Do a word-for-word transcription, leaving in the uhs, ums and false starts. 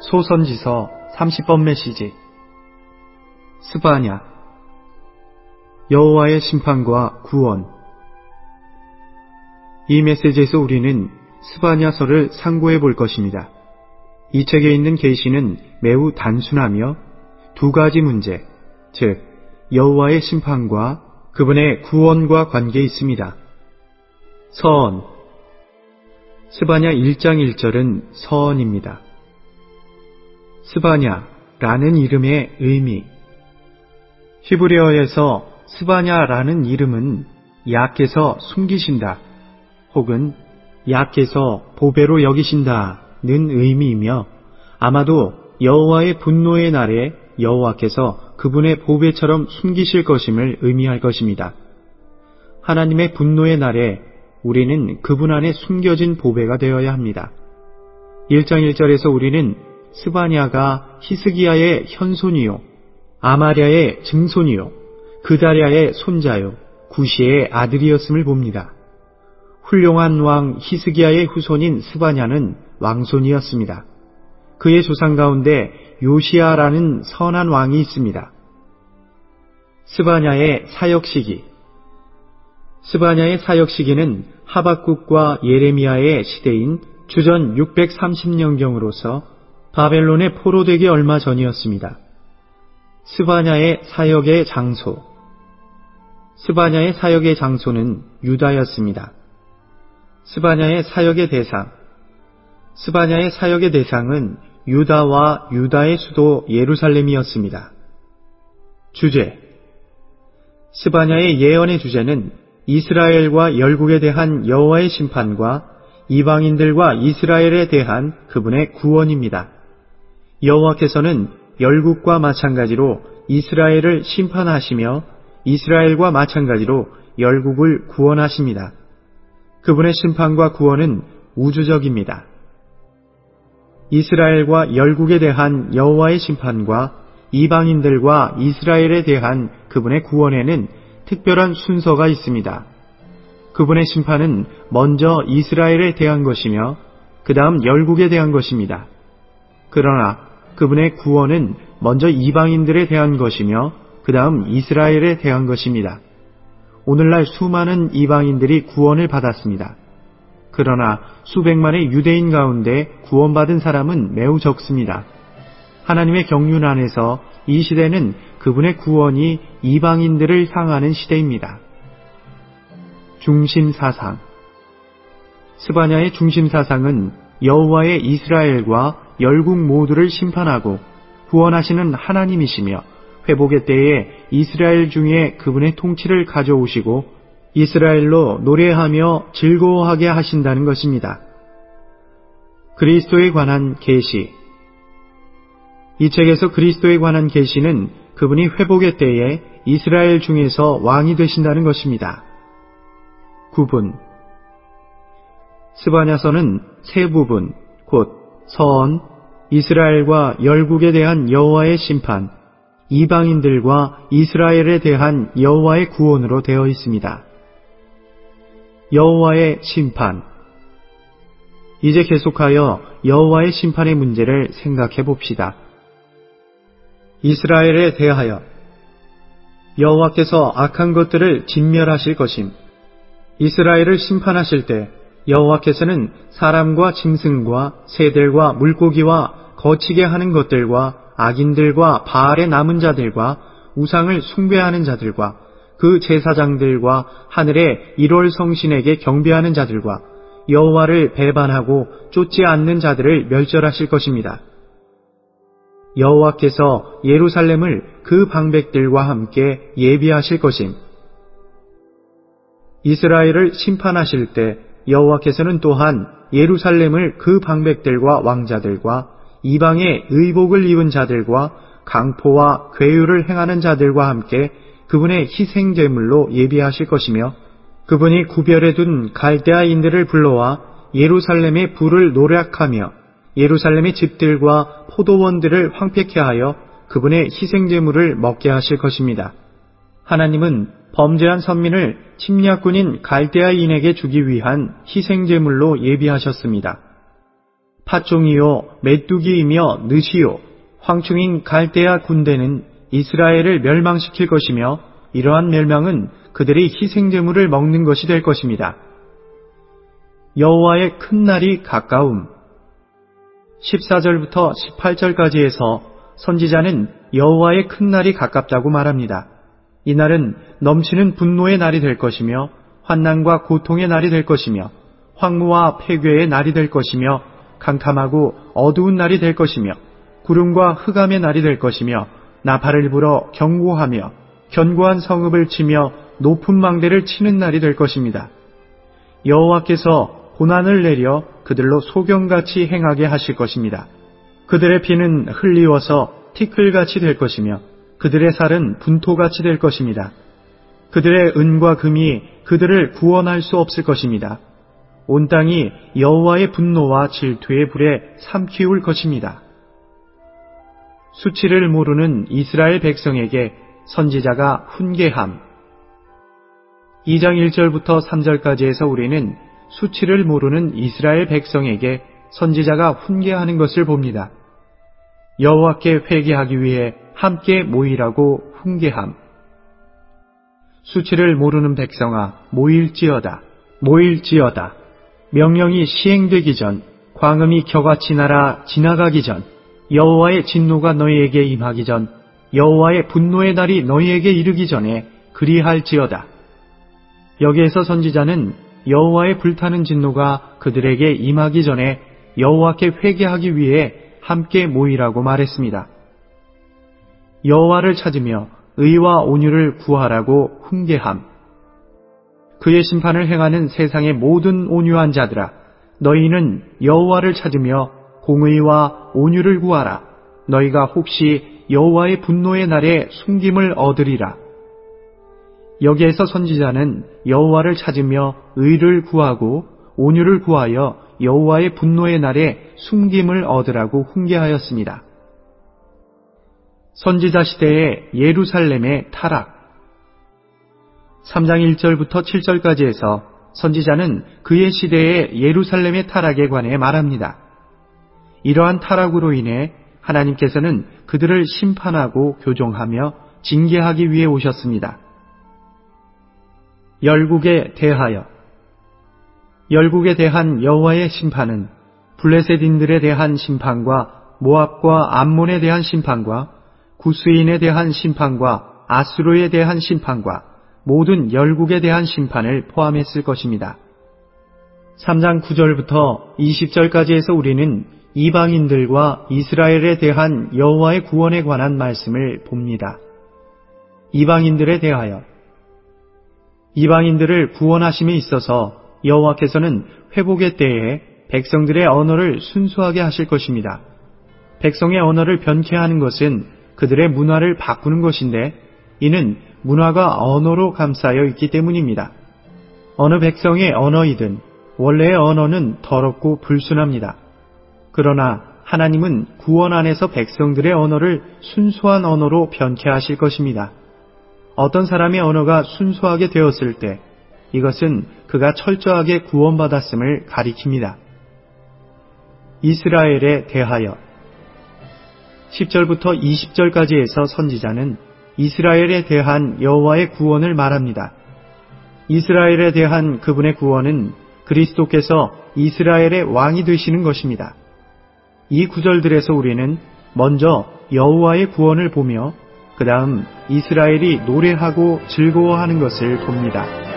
소선지서 삼십 번 메시지. 스바냐. 여호와의 심판과 구원. 이 메시지에서 우리는 스바냐서를 상고해 볼 것입니다. 이 책에 있는 계시는 매우 단순하며 두 가지 문제, 즉 여호와의 심판과 그분의 구원과 관계에 있습니다. 서언. 스바냐 일 장 일 절은 서언입니다. 스바냐라는 이름의 의미. 히브리어에서 스바냐라는 이름은 야께서 숨기신다 혹은 야께서 보배로 여기신다는 의미이며 아마도 여호와의 분노의 날에 여호와께서 그분의 보배처럼 숨기실 것임을 의미할 것입니다. 하나님의 분노의 날에 우리는 그분 안에 숨겨진 보배가 되어야 합니다. 일 장 일 절에서 우리는 스바냐가 히스기야의 현손이요 아마랴의 증손이요 그다랴의 손자요 구시의 아들이었음을 봅니다. 훌륭한 왕 히스기야의 후손인 스바냐는 왕손이었습니다. 그의 조상 가운데 요시야라는 선한 왕이 있습니다. 스바냐의 사역 시기. 스바냐의 사역 시기는 하박국과 예레미야의 시대인 주전 육백삼십 년경으로서 바벨론에 포로되기 얼마 전이었습니다. 스바냐의 사역의 장소. 스바냐의 사역의 장소는 유다였습니다. 스바냐의 사역의 대상. 스바냐의 사역의 대상은 유다와 유다의 수도 예루살렘이었습니다. 주제. 스바냐의 예언의 주제는 이스라엘과 열국에 대한 여호와의 심판과 이방인들과 이스라엘에 대한 그분의 구원입니다. 여호와께서는 열국과 마찬가지로 이스라엘을 심판하시며 이스라엘과 마찬가지로 열국을 구원하십니다. 그분의 심판과 구원은 우주적입니다. 이스라엘과 열국에 대한 여호와의 심판과 이방인들과 이스라엘에 대한 그분의 구원에는 특별한 순서가 있습니다. 그분의 심판은 먼저 이스라엘에 대한 것이며 그 다음 열국에 대한 것입니다. 그러나 그분의 구원은 먼저 이방인들에 대한 것이며 그 다음 이스라엘에 대한 것입니다. 오늘날 수많은 이방인들이 구원을 받았습니다. 그러나 수백만의 유대인 가운데 구원받은 사람은 매우 적습니다. 하나님의 경륜 안에서 이 시대는 그분의 구원이 이방인들을 향하는 시대입니다. 중심사상. 스바냐의 중심사상은 여호와의 이스라엘과 열국 모두를 심판하고 구원하시는 하나님이시며 회복의 때에 이스라엘 중에 그분의 통치를 가져오시고 이스라엘로 노래하며 즐거워하게 하신다는 것입니다. 그리스도에 관한 계시. 이 책에서 그리스도에 관한 계시는 그분이 회복의 때에 이스라엘 중에서 왕이 되신다는 것입니다. 구분. 스바냐서는 세 부분, 곧 서언, 이스라엘과 열국에 대한 여호와의 심판, 이방인들과 이스라엘에 대한 여호와의 구원으로 되어 있습니다. 여호와의 심판. 이제 계속하여 여호와의 심판의 문제를 생각해 봅시다. 이스라엘에 대하여 여호와께서 악한 것들을 진멸하실 것임. 이스라엘을 심판하실 때 여호와께서는 사람과 짐승과 새들과 물고기와 거치게 하는 것들과 악인들과 바알의 남은 자들과 우상을 숭배하는 자들과 그 제사장들과 하늘의 일월 성신에게 경배하는 자들과 여호와를 배반하고 쫓지 않는 자들을 멸절하실 것입니다. 여호와께서 예루살렘을 그 방백들과 함께 예비하실 것임. 이스라엘을 심판하실 때 여호와께서는 또한 예루살렘을 그 방백들과 왕자들과 이방의 의복을 입은 자들과 강포와 괴유를 행하는 자들과 함께 그분의 희생제물로 예비하실 것이며 그분이 구별해 둔 갈대아인들을 불러와 예루살렘의 불을 노략하며 예루살렘의 집들과 포도원들을 황폐케 하여 그분의 희생제물을 먹게 하실 것입니다. 하나님은 범죄한 선민을 침략군인 갈대아인에게 주기 위한 희생제물로 예비하셨습니다. 팥종이요 메뚜기이며 느시요 황충인 갈대아 군대는 이스라엘을 멸망시킬 것이며 이러한 멸망은 그들의 희생제물을 먹는 것이 될 것입니다. 여호와의 큰 날이 가까움. 십사 절부터 십팔 절까지 해서 선지자는 여호와의 큰 날이 가깝다고 말합니다. 이 날은 넘치는 분노의 날이 될 것이며 환난과 고통의 날이 될 것이며 황무와 폐괴의 날이 될 것이며 캄캄하고 어두운 날이 될 것이며 구름과 흑암의 날이 될 것이며 나팔을 불어 경고하며 견고한 성읍을 치며 높은 망대를 치는 날이 될 것입니다. 여호와께서 고난을 내려 그들로 소경같이 행하게 하실 것입니다. 그들의 피는 흘리워서 티끌같이 될 것이며 그들의 살은 분토같이 될 것입니다. 그들의 은과 금이 그들을 구원할 수 없을 것입니다. 온 땅이 여호와의 분노와 질투의 불에 삼키울 것입니다. 수치를 모르는 이스라엘 백성에게 선지자가 훈계함. 이 장 일 절부터 삼 절까지 해서 우리는 수치를 모르는 이스라엘 백성에게 선지자가 훈계하는 것을 봅니다. 여호와께 회개하기 위해 함께 모이라고 훈계함. 수치를 모르는 백성아 모일지어다. 모일지어다. 명령이 시행되기 전, 광음이 겨같이 날아 지나가기 전, 여호와의 진노가 너희에게 임하기 전, 여호와의 분노의 날이 너희에게 이르기 전에 그리할지어다. 여기에서 선지자는 여호와의 불타는 진노가 그들에게 임하기 전에 여호와께 회개하기 위해 함께 모이라고 말했습니다. 여호와를 찾으며 의와 온유를 구하라고 훈계함. 그의 심판을 행하는 세상의 모든 온유한 자들아, 너희는 여호와를 찾으며 공의와 온유를 구하라. 너희가 혹시 여호와의 분노의 날에 숨김을 얻으리라. 여기에서 선지자는 여호와를 찾으며 의를 구하고 온유를 구하여 여호와의 분노의 날에 숨김을 얻으라고 훈계하였습니다. 선지자 시대의 예루살렘의 타락. 삼 장 일 절부터 칠 절까지 해서 선지자는 그의 시대의 예루살렘의 타락에 관해 말합니다. 이러한 타락으로 인해 하나님께서는 그들을 심판하고 교종하며 징계하기 위해 오셨습니다. 열국에 대하여. 열국에 대한 여호와의 심판은 블레셋인들에 대한 심판과 모압과 암몬에 대한 심판과 구스인에 대한 심판과 아수르에 대한 심판과 모든 열국에 대한 심판을 포함했을 것입니다. 삼 장 구 절부터 이십 절까지 해서 우리는 이방인들과 이스라엘에 대한 여호와의 구원에 관한 말씀을 봅니다. 이방인들에 대하여. 이방인들을 구원하심에 있어서 여호와께서는 회복의 때에 백성들의 언어를 순수하게 하실 것입니다. 백성의 언어를 변케 하는 것은 그들의 문화를 바꾸는 것인데 이는 문화가 언어로 감싸여 있기 때문입니다. 어느 백성의 언어이든 원래의 언어는 더럽고 불순합니다. 그러나 하나님은 구원 안에서 백성들의 언어를 순수한 언어로 변케 하실 것입니다. 어떤 사람의 언어가 순수하게 되었을 때 이것은 그가 철저하게 구원받았음을 가리킵니다. 이스라엘에 대하여. 십 절부터 이십 절까지 해서 선지자는 이스라엘에 대한 여호와의 구원을 말합니다. 이스라엘에 대한 그분의 구원은 그리스도께서 이스라엘의 왕이 되시는 것입니다. 이 구절들에서 우리는 먼저 여호와의 구원을 보며 그 다음 이스라엘이 노래하고 즐거워하는 것을 봅니다.